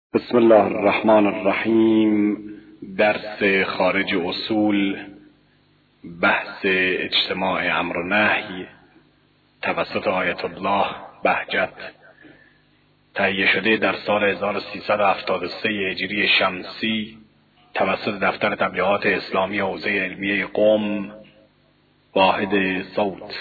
بسم الله الرحمن الرحیم. درس خارج اصول، بحث اجتماع امر و نهی توسط آیت الله بهجت، تهیه شده در سال 1373 هجری شمسی توسط دفتر تبلیغات اسلامی حوزه علمیه قم. واحد صوت.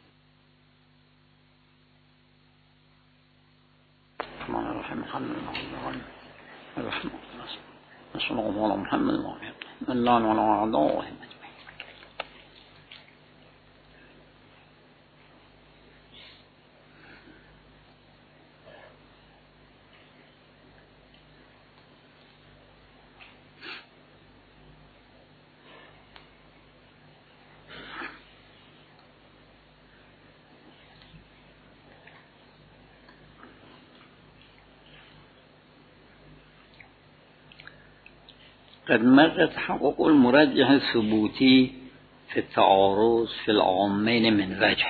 قد مر تحقق المرجح الثبوتي في التعارض في العامين من وجه.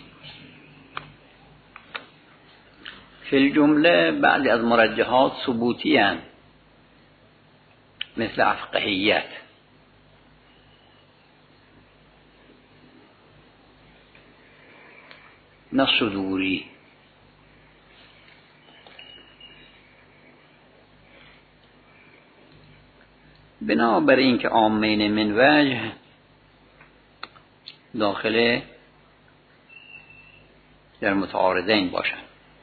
في الجملة بعض از مرجحات ثبوتی هستند، مثل افقهیت، نه صدوری. بنابر اینکه عامین من وجه داخل در متعارضین باشند،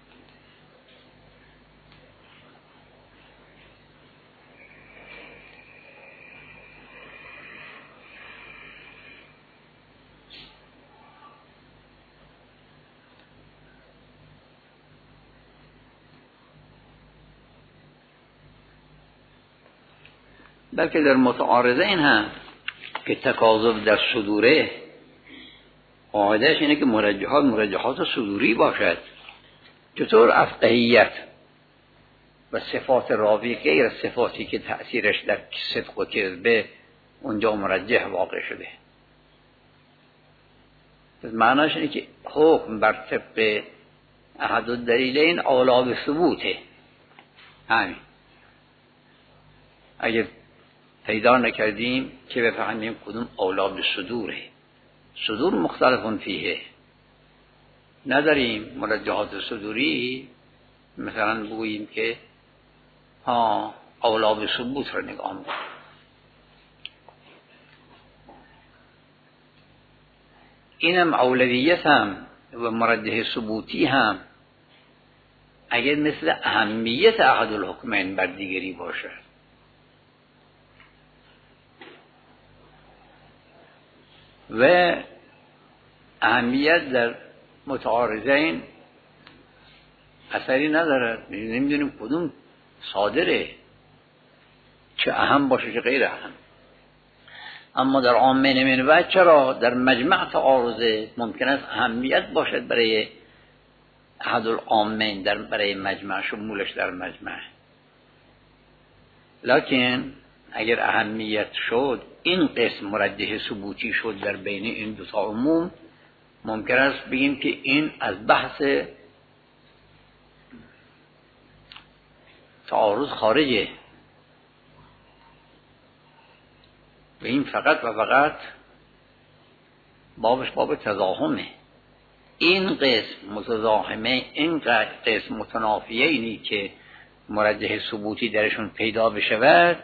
بلکه در متعارضین هم که تکاذب در صدوره، قاعدهش اینه که مرجحات صدوری باشد. چطور افقهیت و صفات راوی غیر صفاتی که تأثیرش در صدق و کذبه اونجا مرجح واقع شده؟ معناش اینه که حکم بر طبق احد الدلیلین اولی به ثبوته. همین اگر پیدا نکردیم که بفهمیم کدوم اولی به صدوره. صدور مختلفون فیه نداریم. مرجحات صدوری مثلا بگوییم که اولی به ثبوت رو نگاه می‌کنیم. اینم اولویت هم و مرجح ثبوتی هم اگر مثل اهمیت احد الحکمین بر دیگری باشه. و اهمیت در متعارضین اثری ندارد. نمیدونیم کدوم صادره، چه اهم باشه چه غیر اهم. اما در عامین من وجه چرا در مجمع تعارضه ممکن است اهمیت باشد برای احد العامین برای مجمع، شمولش در مجمع. لکن اگر اهمیت شد، این قسم مرجح ثبوتی شد در بین این دو تا عموم، ممکن است بگیم که این از بحث تعارض خارجه و این فقط و فقط بابش باب تضاهمه. این قسم متضاهمه، این قسم متنافیه، اینی که مرجح ثبوتی درشون پیدا بشود،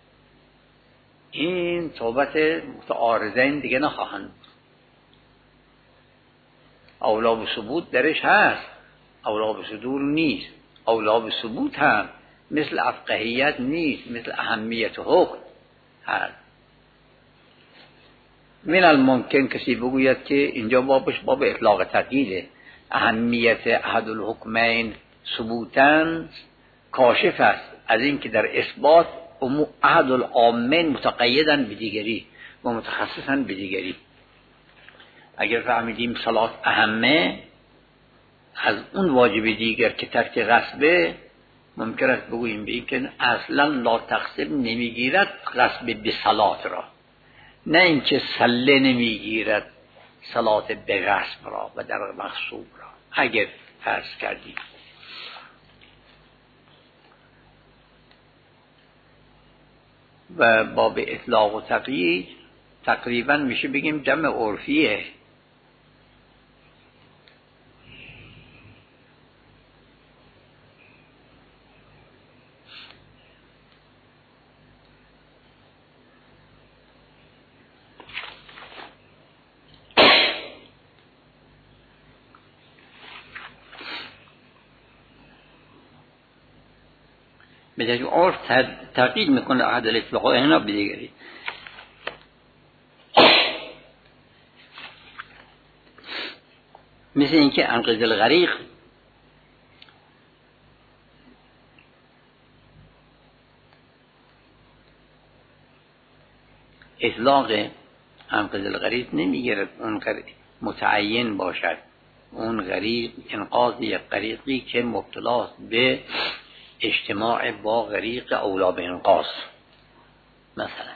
این توبت متعارضین دیگه نخواهند. اولا به ثبوت درش هست، اولا به صدور نیست. اولا به ثبوت هم مثل افقهیت نیست، مثل اهمیت حکم هست. من الممکن کسی بگوید که اینجا بابش باب اطلاق تقییده، اهمیت احد الحکمین ثبوتاً کاشف است از این که در اثبات احد العامین متقیدن به دیگری و متخصصن به دیگری. اگر فهمیدیم صلات اهمه از اون واجب دیگر که ترک غصبه، ممکن است بگوییم به این که اصلا لا تقسیم نمیگیرد غصب به صلات را، نه اینکه سله نمیگیرد صلات به غصب را و در مغصوب را. اگر فرض کردیم و باب اطلاق و تقیید تقریبا میشه بگیم جمع عرفیه. به جای عرف تقیید میکنه احد الاطلاق اینا به دیگری. مثل اینکه انقذ الغریق اطلاق انقذ الغریق نمیگیرد اون متعین باشد، اون غریق انقاذ یک غریقی که مبتلاست به اجتماع با غریق اولا به انقاذ. مثلا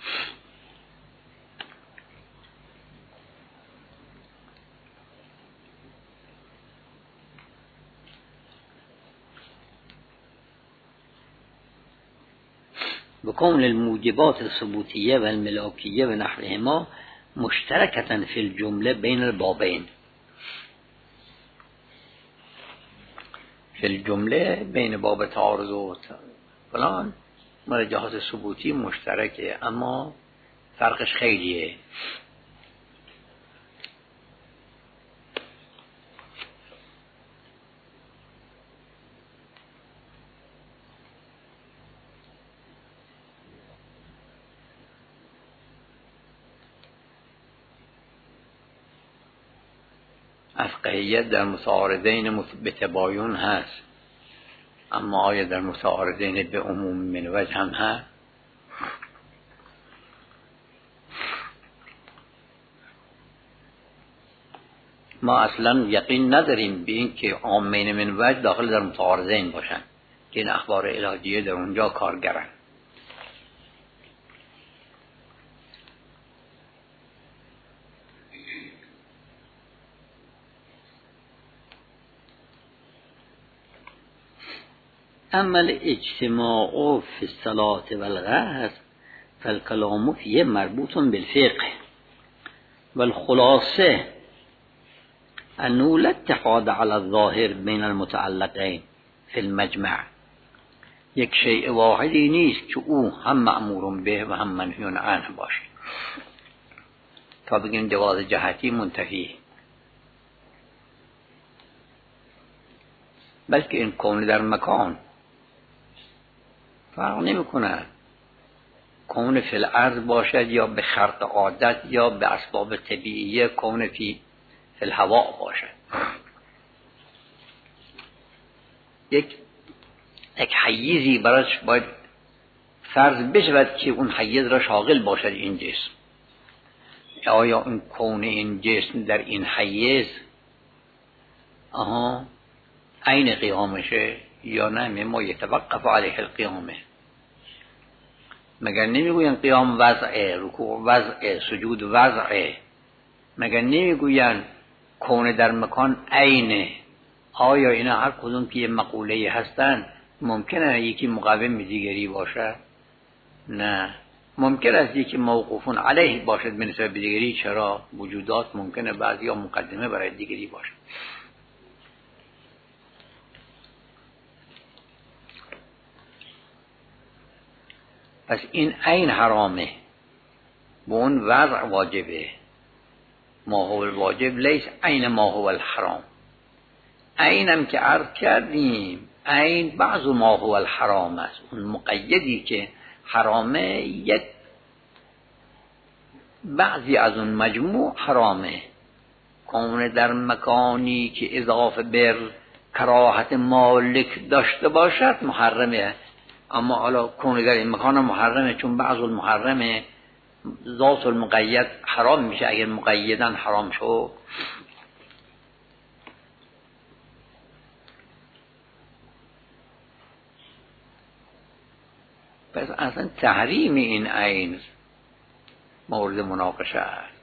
بكون الموجبات الثبوتية والملاكية ونحوهما مشتركة في الجملة بين البابين. في الجمله بین باب تعارض و فلان مال جهات ثبوتی مشترکه، اما فرقش خیلیه. افقهیت در متعارضین به تباین هست، اما آیا در متعارضین به عموم من وجه هم هست؟ ما اصلا یقین نداریم به این که عامین من وجه داخل در متعارضین باشن که این اخبار الهیه در اونجا کارگرن. اما الاجتماع في الصلاة والغسل فالكلام فيه مربوط بالفقه والخلاصة أنه لا اتحاد على الظاهر بين المتعلقين في المجمع. یک شیء واحدی نیست که او هم مأمور به و هم منهی عنه باشه تا بگیم جواز جهتی منتفی، بلکه این کون در مکان فرق نمی کنه، کون فی الارض باشد یا به خرق عادت یا به اسباب طبیعیه، کون فی الهوا باشد. یک حیزی براش باید فرض بشود که اون حیز را شاغل باشد این جسم. آیا این کون این جسم در این حیز عین قیامشه یا نه؟ ما یتوقف علیه القیامه. مگر نمیگوین قیام وضعه، رکوع وضعه، سجود وضعه؟ مگر نمیگوین کون در مکان عینه؟ آیا اینا هر کدوم که یه مقوله هستن ممکنه یکی مقوم دیگری باشه؟ نه. ممکن است یکی موقوفون علیه باشد به نسبت دیگری. چرا؟ وجودات ممکنه بعضی ها مقدمه برای دیگری باشه. پس این عین حرامه، به اون وضع واجبه. ما هو الواجب لیس عین ما هو الحرام. عینم که عرض کردیم، عین بعض ما هو الحرام است. اون مقیدی که حرامه یک بعضی از اون مجموع حرامه. کون در مکانی که اضافه بر کراهت مالک داشته باشد محرمه، اما حالا کون در این مکان محرمه چون بعض المحرمه ذات المقید حرام میشه اگر مقیدن حرام شو. پس اصلا تحریم این عین مورد مناقشه است.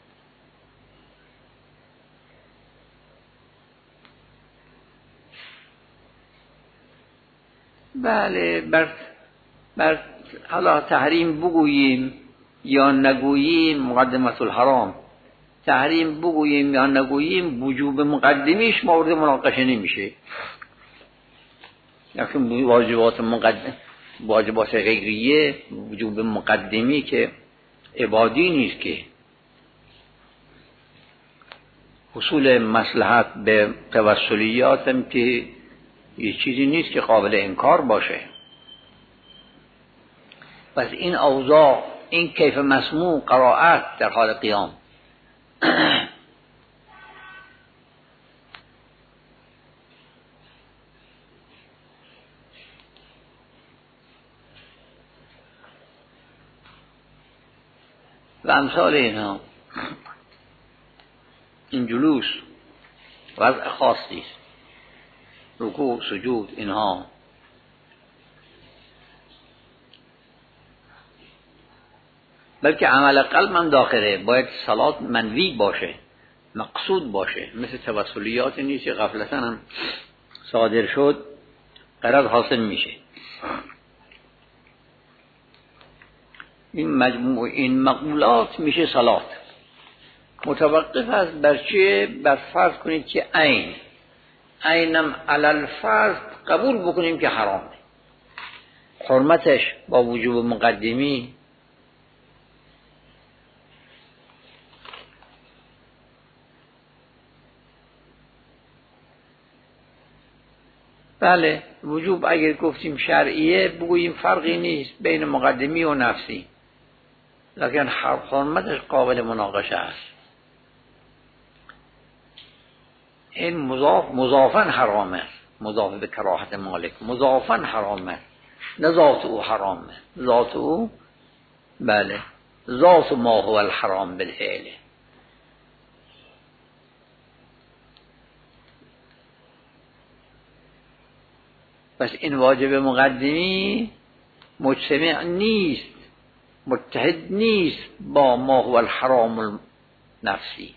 بله، بر بر حالا تحریم بگوییم یا نگوییم مقدمت الحرام، تحریم بگوییم یا نگوییم وجوب مقدمیش مورد مناقشه نمیشه. یعنی واجبات غیریه وجوب مقدمی که عبادی نیست، که حصول مصلحت به توسلیات هم که یه چیزی نیست که قابل انکار باشه. پس این اوضاع، این کیف مسموع قرائت در حال قیام و امثال اینها، این جلوس وضع خاصی است، رکوع سجود اینها بلکه عمل قلب هم داخله. باید صلات منوی باشه، مقصود باشه، مثل توسلیات نیست که غفلتاً هم صادر شد غرض حاصل میشه. این مجموع این مقولات میشه صلات. متوقف است بر چه؟ بر فرض کنید که عینم علل فرض قبول بکنیم که حرامه، حرمتش با وجوب مقدمی بله وجوب اگر گفتیم شرعیه بگوییم فرقی نیست بین مقدمی و نفسی، لیکن حرمتش قابل مناقشه است. این مضافاً حرامه، مضاف به کراهت مالک، مضافاً حرامه، نه ذات او حرامه، ذات او بله ذات ما هو الحرام بالفعل. پس این واجب مقدمی مجتمع نیست، متحد نیست با ما هو الحرام النفسی.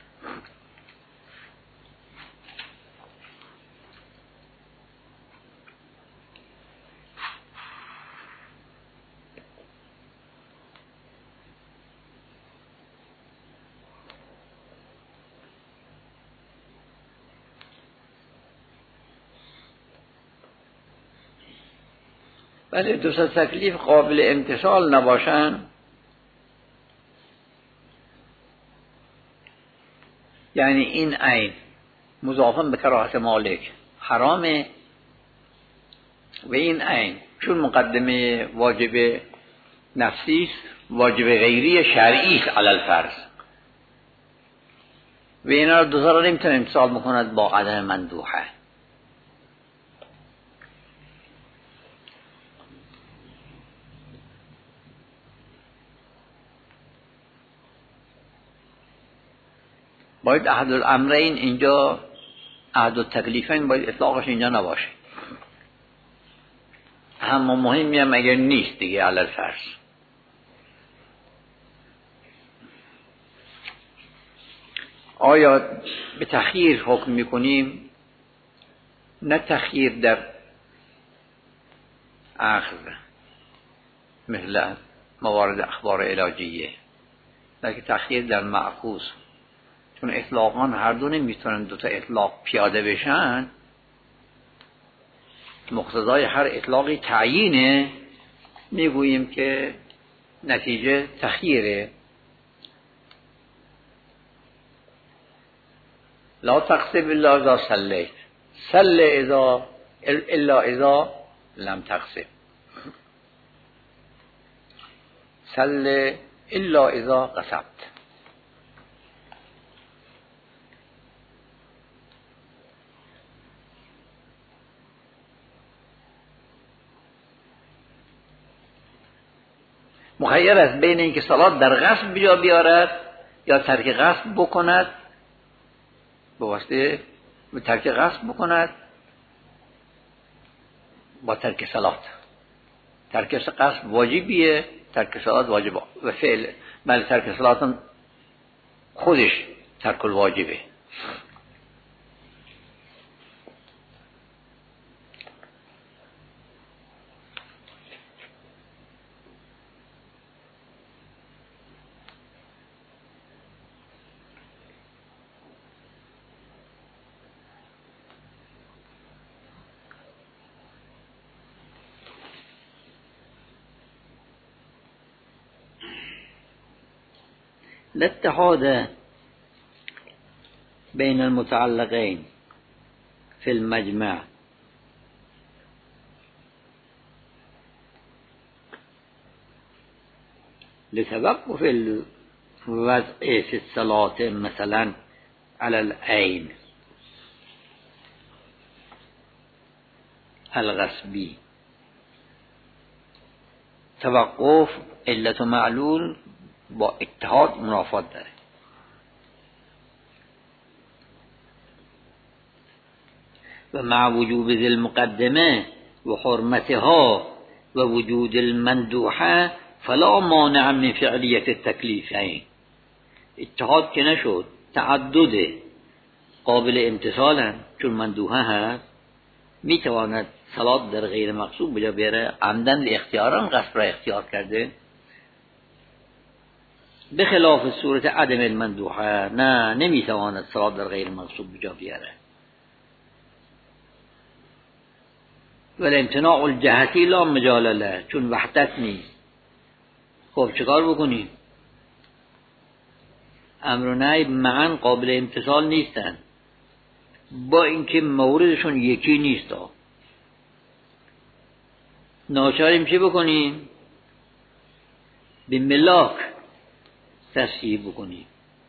ولی دو تا تکلیف قابل امتثال نباشن، یعنی این عین مضافاً به کراهت مالک حرامه و این عین چون مقدمه واجب نفسی است واجب غیری شرعی است علی الفرض و اینا رو دو تا رو نمیتونه امتثال بکند با عدم مندوحه. باید احد الامرین اینجا، احد التکلیفین باید اطلاقش اینجا نباشه، اما مهمی هم اگر نیست دیگه علی الفرض. آیا به تخییر حکم میکنیم؟ نه تخییر در اخذ مثل موارد اخبار علاجیه، بلکه تخییر در معخوذ، چون اطلاقاً هر دو نمیتونن دوتا اطلاق پیاده بشن، مقتضای هر اطلاقی تعیینه، میگوییم که نتیجه تخییره. لا تقسم الا اذا صلیت، صل اذا الا اذا لم تقسم، صل الا اذا قسمت. مخیر است بین اینکه صلات در قصد بجا بیارد یا ترک قصد بکند، به واسطه ترک قصد بکند با ترک صلات. ترک قصد واجبیه، ترک صلات واجب و فعل، بله ترک صلات خودش ترک الواجبه. الاتحاد بين المتعلقين في المجمع لتوقف الوضع في الصلاة مثلا على العين الغصبی، توقف علت و معلول با اتحاد منافات داره. و مع وجوب ذی المقدمه و حرمتها و وجود المندوحه فلا مانع من فعلیت التکلیفین. اتحاد که نشد، تعدد قابل امتثالن، چون مندوحه هست میتواند صلات در غیر مقصود بجا بیاره، عمدن اختیارا قصد را اختیار کرده، به خلاف صورت عدم المندوحه نه، نمیتواند صلات در غیر مقصود بجا بیاره. ولی امتناع الجهتی لا مجال له، چون وحدت نیست. خب چکار بکنیم؟ امر و نهی معا قابل امتثال نیستن، با اینکه موردشون یکی نیست. ناچاریم چه بکنیم؟ به ملاک تصحیح بکنیم.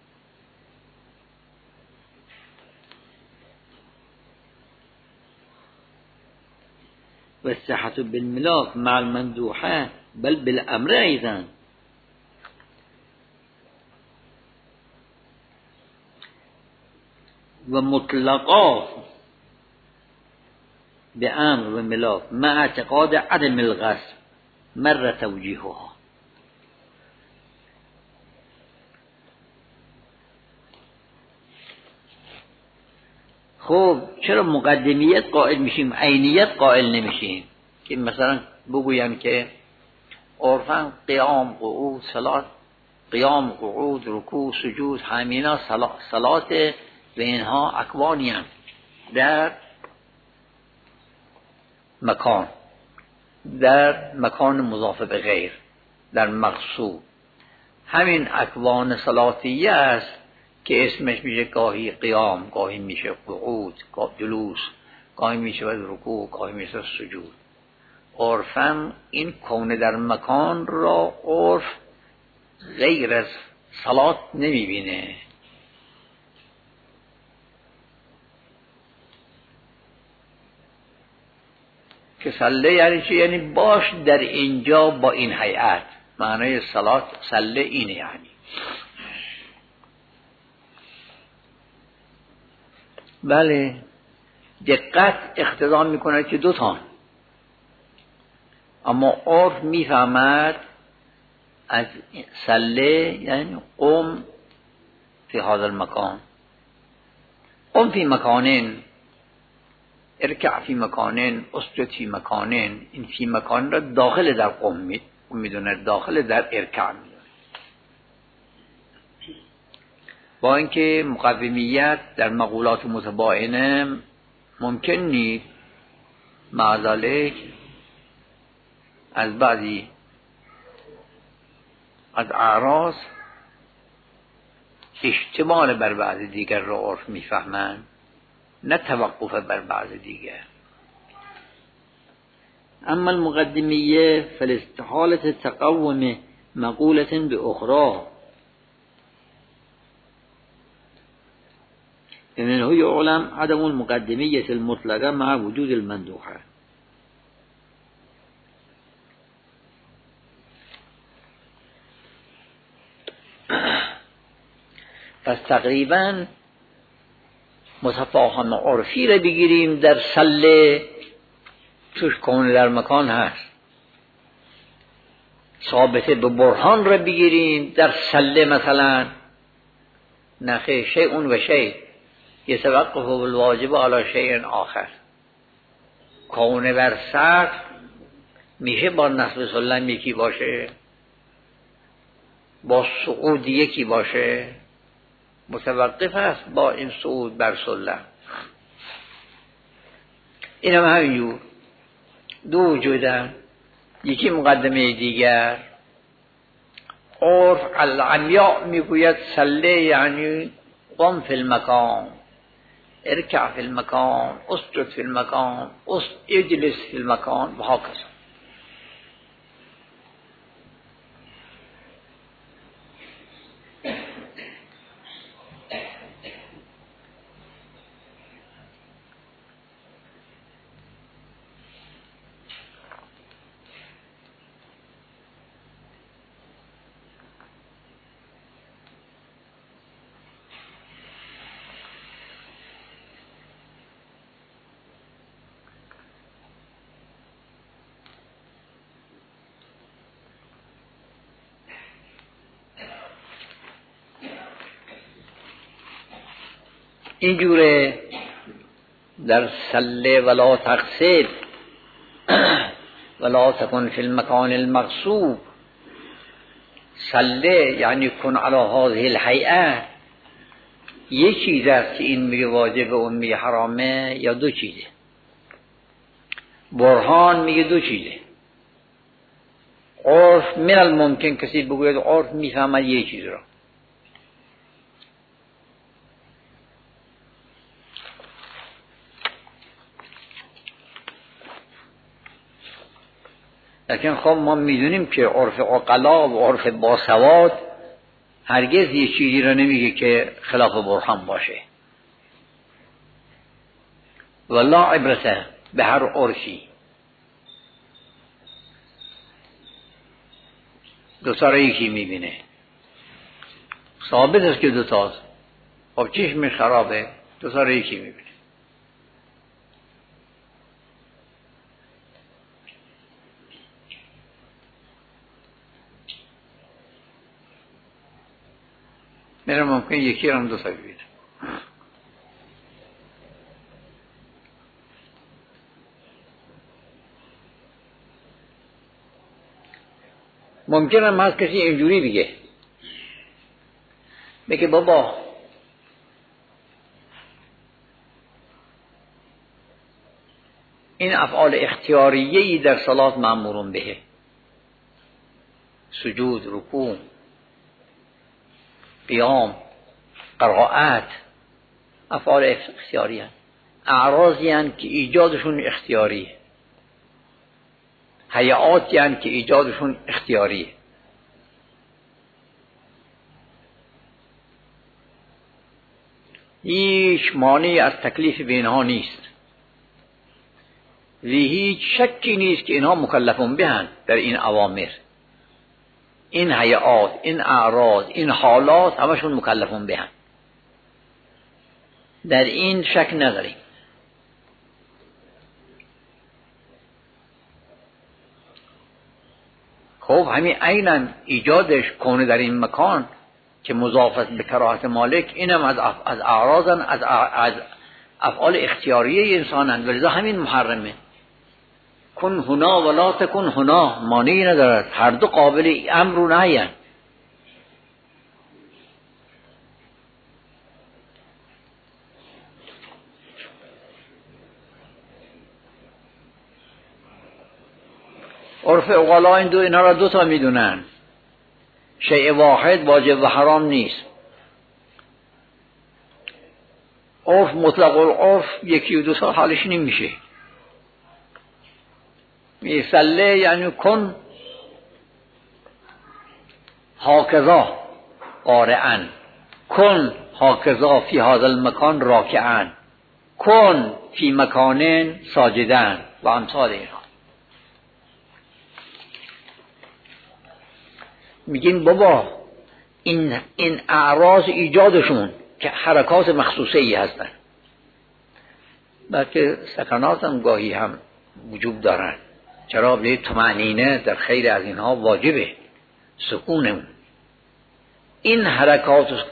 و الصحة بالملاک مع المندوحه بل بالامر ایضا. و مطلقا به امر و ملاک مع اعتقاد عدم الغصب مر توجیهها. خب چرا مقدمیت قائل میشیم عینیت قائل نمیشیم؟ که مثلا بگویم که عرفاً قیام قعود صلات، قیام قعود رکوع سجود همینا صلات و اینها اکوانی هم در مکان مضاف به غیر، در مقصود. همین اکوان صلاتیه است که اسمش میشه گاهی قیام، گاهی میشه قعود، گاهی جلوس، گاهی میشه رکوع، گاهی میشه سجود. عرفاً این کون در مکان را عرف غیر از صلات نمیبینه. که صله یعنی چی؟ یعنی باش در اینجا با این هیئت. معنای صلات صله اینه، یعنی بله دقت اقتضا میکنه که دو تا، اما عرف میفهمد از صله یعنی قم فی هذا المکان، قم فی مکانین، ارکع فی مکانین، اسجد فی مکانین. این فی مکان را داخل در قم میدونه، داخل در ارکع میدونه. با اینکه مقومیت در مقولات متباینه ممکن نیست، مع ذلک از بعضی از اعراض اشتمال بر بعض دیگر را عرف میفهمند، نه توقف بر بعض دیگر. اما المقدمیه فالاستحالة تقوم مقولة باخرى، منه يعلم عدم المقدمیه المطلقه مع وجود المندوحه. پس تقریبا متفاهم عرفی را بگیریم در صله، توش کون در مکان هست. ثابته به برهان را بگیریم در صله مثلا، نخی شیء و شیء یتوقف بالواجب علی شیء آخر. کون بر سقف میشه با نصب سلم یکی باشه، با صعود یکی باشه، متوقف است با این صعود بر سلم. این هم همینجور دو وجودن. یکی مقدمه دیگر عرف العمیاء میگوید سله یعنی قم فی المکان، ارکع فی المکان، اسجد فی المکان، اجلس فی المکان و هكذا. اینجوره در سله ولا تقصد ولا تکن فی المکان المغصوب. سله یعنی کن علی هذه الهیئه، یک چیز است که این میگه واجب و اون میگه حرامه، یا دو چیزه. برهان میگه دو چیزه. عرف من الممکن کسی بگوید عرف میفهمد یک چیز را، لیکن خب ما میدونیم که عرف عقلا و عرف باسواد هرگز یه چیزی را نمیگه که خلاف برهان باشه. والله عبرته به هر عرفی. دوتا را یکی میبینه، ثابت است که دوتاست، خب چشم خرابه، دوتا را یکی میبینه. میرم ممکن یکی را هم دو تا ببینم. ممکن هم هست کسی اینجوری بگه بابا این افعال اختیاریه‌ای در صلات مأمورون به، سجود، رکوع، قیام، قرائت، افعال اختیاری هستند. اعراضی هستند که ایجادشون اختیاریه، هیئاتی هستند که ایجادشون اختیاریه. هیچ مانعی از تکلیف به اینها نیست و هیچ شکی نیست که اینها مکلفون بهند در این اوامر. این هیئات، این اعراض، این حالات همشون مکلفون بهند، در این شک نداریم. خب همین عیناً ایجادش کنه در این مکان که مضافت به کراهت مالک، اینم از اعراضن، از افعال اختیاریه انسانن، ولذا همین محرمه. کن هنا ولا تکن هنا، مانعی ندارد، هر دو قابل امر و نهی. عرف عقلا اینا را دو تا میدونن، شیء واحد واجب و حرام نیست. عرف مطلق العرف یکی و دو سال حالش نمیشه. میسله یعنی کن هاکذا قارعا، کن هاکذا فی هذا المکان راکعا، کن فی مکان ساجدن و امثال اینها. میگیم بابا این اعراض ایجادشون که حرکات مخصوصه ای هستن، بلکه سکنات هم گاهی هم وجود دارن. چرا؟ به طمأنینه در خیر از اینها واجبه، سکون. این حرکات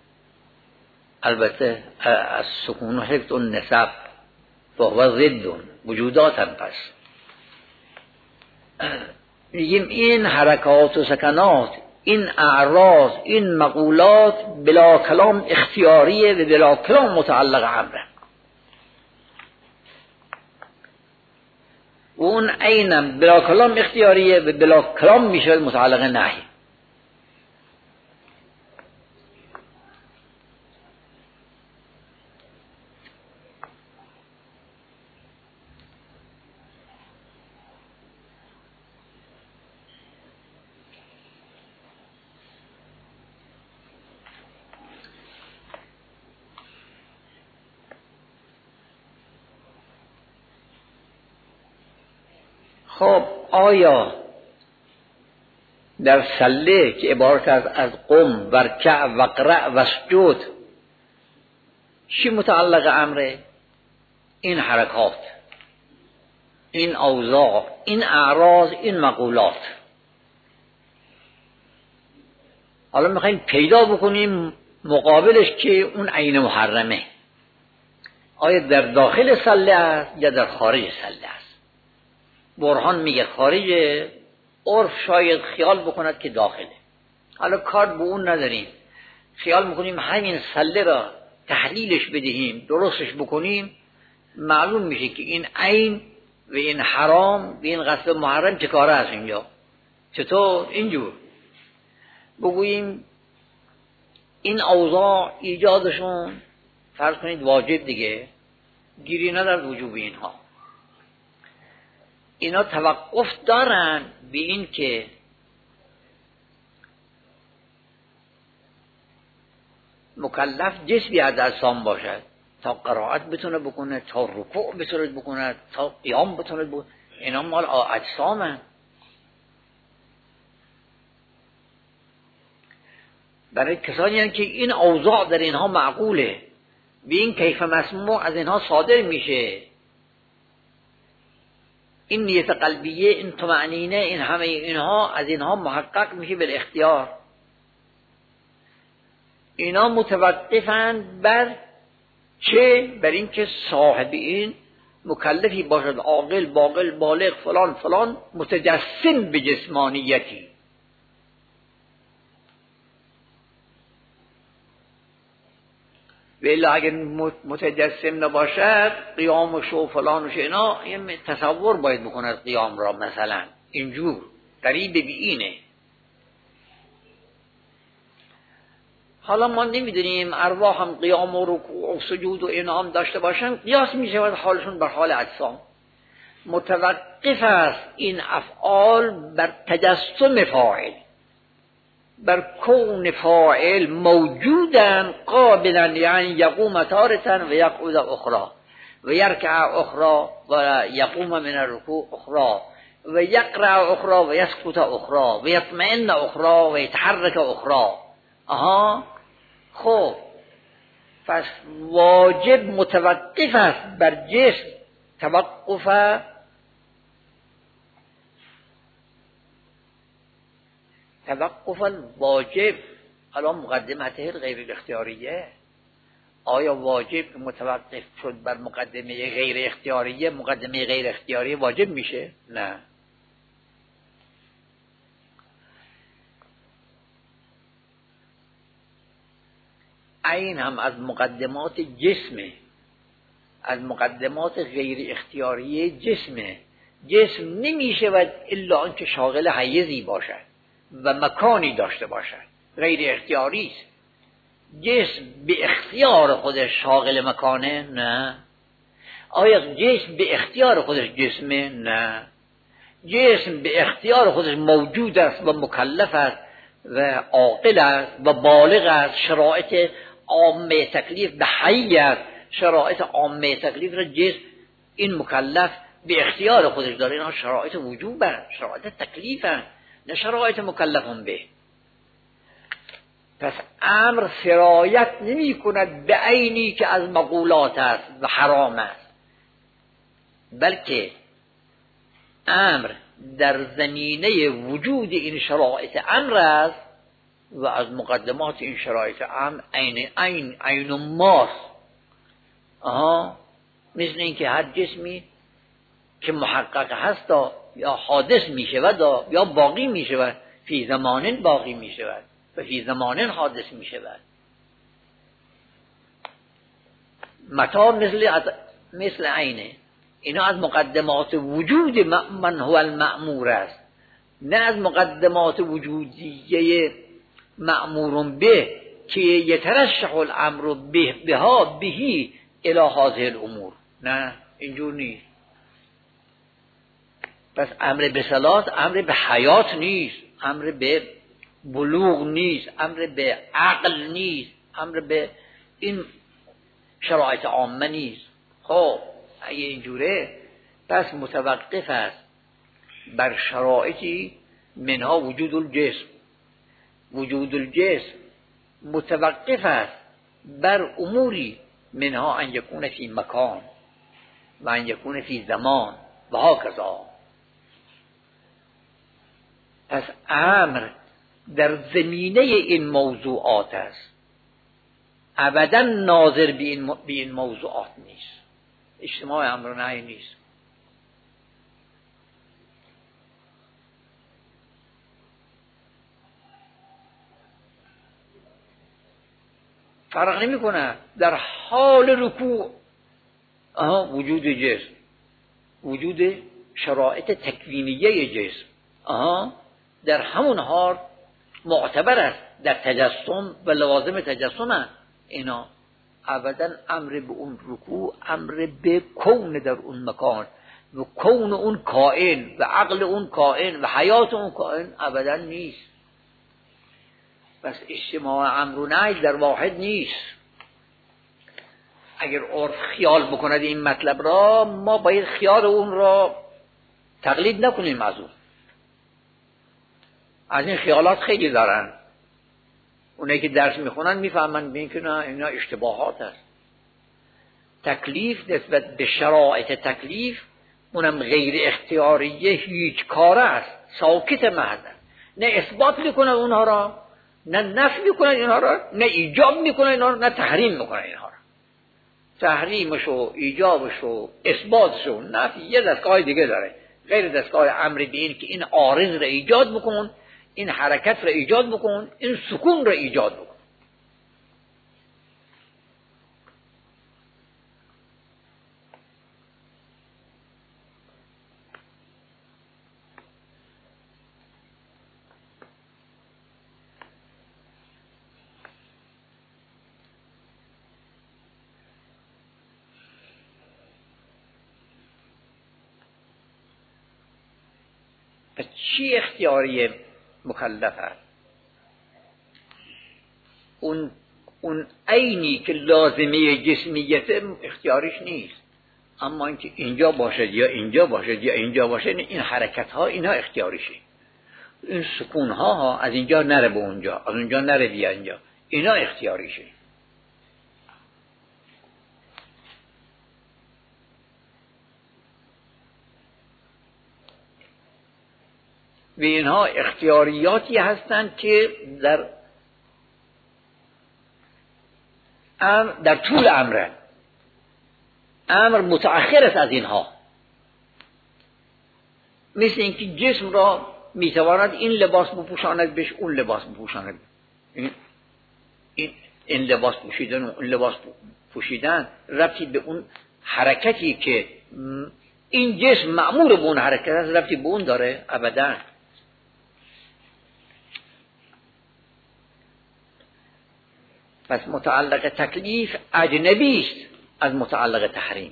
البته از سکون و حفظ النسب و هو ضد وجودات هم پس میگیم این حرکات و سکنات، این اعراض، این مقولات بلا کلام اختیاریه و بلا کلام متعلق امره. و اون اینم بلا کلام اختیاریه و بلا کلام میشه متعلق نهی. خب آیا در سله که عبارت از قم ورکع وقرع وسجد چی متعلق امره؟ این حرکات، این اوضاع، این اعراض، این مقولات. حالا میخواییم پیدا بکنیم مقابلش که اون عین محرمه آیا در داخل سله است یا در خارج سله است. برهان میگه خارجه، عرف شاید خیال بکند که داخله. حالا کار به اون نداریم، خیال میکنیم همین سله را تحلیلش بدهیم، درستش بکنیم، معلوم میشه که این عین و این حرام و این غصب محرم چه کاره است اینجا. چطور؟ اینجور بگوییم این اوضاع ایجادشون فرض کنید واجب دیگه، گیری ندارد وجوب اینها. اینا توقف دارن به این که مکلف جسمی از اجسام باشد تا قرائت بتونه بکنه، تا رکوع بتونه بکنه، تا قیام بتونه بکنه. اینا مال اجسامه. برای کسانی هستند که این اوضاع در اینها معقوله، به این کیف مسموع از اینها صادر میشه، این نیت قلبیه، این طمأنینه، این همه اینها از اینها محقق میشه بالاختیار. اینا متوقفند بر چه؟ بر این که صاحب این مکلفی باشد، عاقل، باقل، بالغ، فلان فلان، متجسم به جسمانیتی. ولی اگر متجسم نباشد، قیامش و فلانش اینا یه تصور باید بکند قیام را، مثلا اینجور قریب به اینه. حالا ما نمیدونیم ارواح هم قیام و رکوع و سجود و اینا هم داشته باشن، قیاس میشود حالشون بر حال اجسام. متوقف است این افعال بر تجسم فاعل، بر کون فاعل موجودن قابلا، یعنی یقوم تارة و یقعد اخرى و یرکع اخرى و یقوم من الرکوع اخرى و یقرع اخرى و یسکت اخرى و یطمئن اخرى و یتحرک اخرى. خب پس واجب متوقف است بر جسم توقف الواجب. الان مقدمته غیر الاختیاریه، آیا واجب متوقف شد بر مقدمه غیر اختیاریه، مقدمه غیر اختیاریه واجب میشه؟ نه. این هم از مقدمات جسمه، از مقدمات غیر اختیاریه جسمه. جسم نمیشه و الا آنکه شاغل حیزی باشد و مکانی داشته باشد، غیر اختیاری است. جسم به اختیار خودش شاغل مکانه؟ نه. آیا جسم به اختیار خودش جسمه؟ نه. جسم به اختیار خودش موجود است و مکلف است و عاقل است و بالغ است. شرایط عامه تکلیف به حی است، شرایط عامه تکلیف را جسم این مکلف به اختیار خودش داره. اینا شرایط وجوب است، شرایط تکلیف است، نه شرایط مکلفون به. پس امر سرایت نمی کند به عینی که از مقولات است و حرام است، بلکه امر در زمینه وجود این شرایط امر است و از مقدمات این شرایط امر عین ماست. مثل این که هر جسمی که محقق هست یا حادث می شود یا باقی می شود، فی زمان باقی می شود و فی زمان حادث می شود. متا مثل عینه. اینا از مقدمات وجود من هو المأمور است، نه از مقدمات وجودیه مأمور به که یترشح الامر بها بهی الی هذه الامور. نه، اینجور نیست. پس امر به صلات امر به حیات نیست، امر به بلوغ نیست، امر به عقل نیست، امر به این شرایط عامه نیست. خب اگه اینجوره پس متوقف است بر شرایطی منها وجود الجسم. وجود الجسم متوقف است بر اموری منها ان یکون فی مکان و ان یکون فی زمان و هکذا. پس امر در زمینه این موضوعات است، ابدا ناظر به این موضوعات نیست. اجتماع امر و نهی نیست. فرق نمی کنه در حال رکوع وجود جسم، وجود شرایط تکوینیه جسم در همون حال معتبر است در تجسم و لوازم تجسم هست. اینا ابدا امر به اون رکوع امر به کون در اون مکان و کون اون کائن و عقل اون کائن و حیات اون کائن ابدا نیست. پس اجتماع امر و نهی در واحد نیست. اگر عرف خیال بکند این مطلب را، ما باید خیال اون را تقلید نکنیم از اون. از این خیالات خیلی دارن. اونایی که درس میخونن میفهمن به این که نه اینا اشتباهات است. تکلیف نسبت به شرایط تکلیف اونم غیر اختیاریه، هیچ کاره است، ساکت محض. نه اثبات میکنن اونها را، نه نفی میکنن اینها را، نه ایجاب میکنن اینها را، نه تحریم میکنن اینها را. تحریمش و ایجابش و اثباتش و نفی یه دستگاه دیگه داره، غیر دستگاه امر به این که این عارض را ایجاد بکن، این حرکت را ایجاد بکن، این سکون را ایجاد بکن. پس چی اختیاری مکلف است؟ اون عینی که لازمه جسمیت اختیاریش نیست، اما اینکه اینجا باشد یا اینجا باشد یا اینجا باشد، این حرکت ها اینا اختیاریشه. این سکون ها از اینجا نره به اونجا، از اونجا نره بیا اینجا، اینا اختیاریشه. و اینها اختیاریاتی هستند که در طول امر متأخر است از اینها. مثل اینکه جسم را میتواند این لباس بپوشاند بهش اون لباس بپوشاند. این لباس پوشیدن و اون لباس پوشیدن ربطی به اون حرکتی که این جسم مأمور به اون حرکت است ربطی به اون داره؟ ابدا. پس متعلق تکلیف اجنبی است از متعلق تحریم.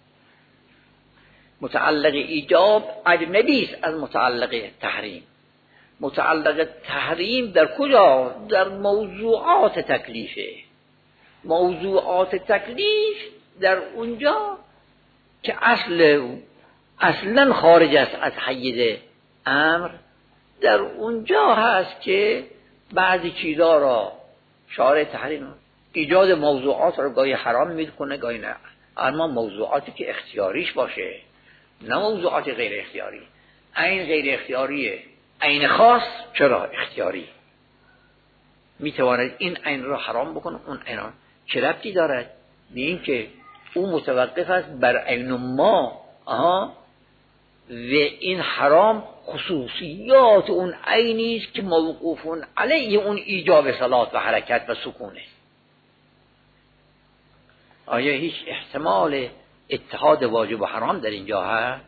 متعلق ایجاب اجنبی است از متعلق تحریم. متعلق تحریم در کجا؟ در موضوعات تکلیفه. موضوعات تکلیف در اونجا که اصلا خارج است از حیز امر، در اونجا هست که بعضی چیزا را شارع تحریم، ایجاد موضوعات را گاهی حرام میکنه گاهی نه، اما موضوعاتی که اختیاریش باشه، نه موضوعات غیر اختیاری. این غیر اختیاریه، عین خاص چرا اختیاری؟ میتواند این عین را حرام بکنه، اون عین چه ربطی دارد؟ به این که او متوقف است بر عین ما و این حرام خصوصیات اون عینی است که موقوفون علیه اون ایجاب صلات و حرکت و سکونه. آیا هیچ احتمال اتحاد واجب و حرام در اینجا هست؟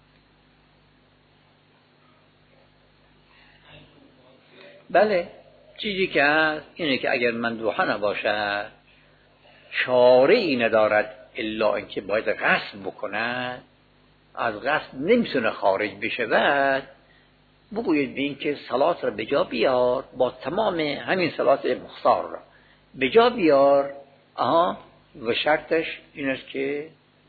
بله، چیزی که هست اینه که اگر مندوحه نباشد چاره ای ندارد الا اینکه باید غسل بکند، از غسل نمیتونه خارج بشود، بگوید به این که صلات را به جا بیار، با تمام همین صلات مختار را به جا بیار. و شرطش این است که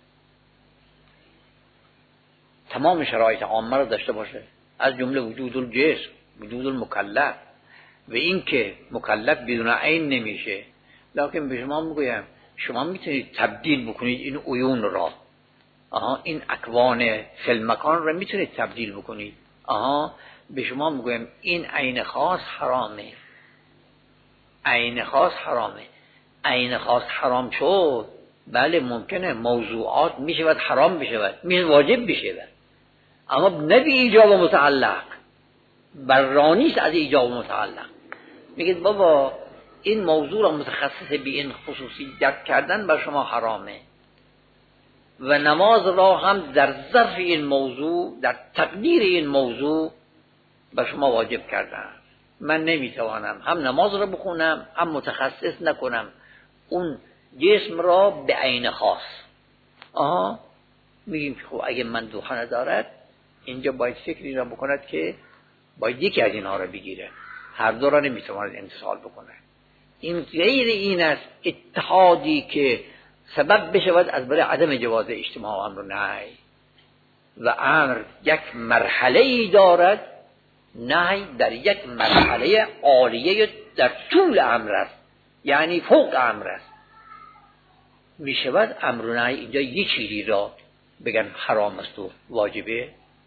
تمام شرایط عامه را داشته باشه، از جمله وجود الجسم، وجود المکلف، و این که مکلف بدون عین نمیشه. لکن به شما میگویم شما میتونید تبدیل بکنید این عیون را، این اکوان فیلمکان را میتونید تبدیل بکنید. به شما میگویم این عین خاص حرامه، عین خاص حرامه. عین خاص حرام شد، بله ممکنه موضوعات میشود حرام بشود، میشه واجب بشود، اما نه به ایجاب متعلق، برانیست از ایجاب متعلق. میگید بابا این موضوع را متخصص به این خصوصیت کردن بر شما حرامه و نماز را هم در ظرف این موضوع، در تقدیر این موضوع بر شما واجب کردن. من نمیتوانم هم نماز را بخونم هم متخصص نکنم اون جسم را به عین خاص. میگیم که خب اگه مندوحه ندارد اینجا باید فکری را بکند که باید یکی از اینها را بگیره، هر دو را نمیتواند امتصال بکنه. این غیر این است اتحادی که سبب بشود از برای عدم جواز اجتماع و امر و نهی. و امر یک مرحله ای دارد، نهی در یک مرحله عالیه در طول امر است، یعنی فوق امر است. می شود امر و نهی اینجا یک چیزی را بگن حرام است و واجبه.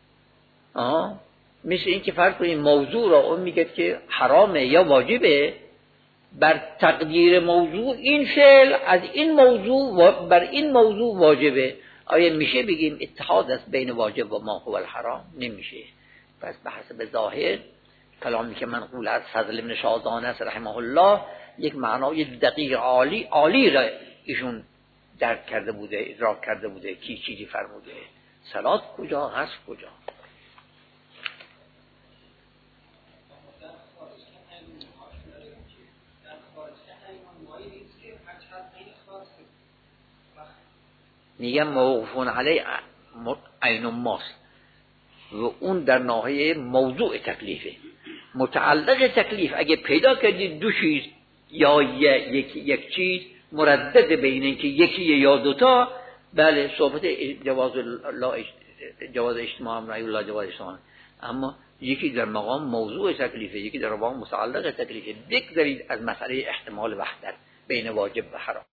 مثل این که فرض کنید موضوع را اون میگه که حرامه یا واجبه، بر تقدیر موضوع این فعل از این موضوع بر این موضوع واجبه. آیا میشه بگیم اتحاد است بین واجب و ما هو الحرام؟ نمیشه. پس به حسب ظاهر کلامی که منقول از فضل بن شاذان است رحمه الله، یک معنای دقیق عالی را ایشون درک کرده بوده، ادراک کرده بوده که چیزی فرموده. صلات کجا هست کجا؟ میگم موقوفون علی عین ماست و اون در ناحیه موضوع تکلیفه. متعلق تکلیف اگه پیدا کردید دو چیز یا یک چیز مردد بین این که یکی یا دوتا، بله صحبت جواز اجتماع هم رأی الله جواز اجتماع، اما یکی در مقام موضوع تکلیفه، یکی در مقام متعلق تکلیفه. بگذارید از مسئله احتمال وحدت بین واجب و حرام.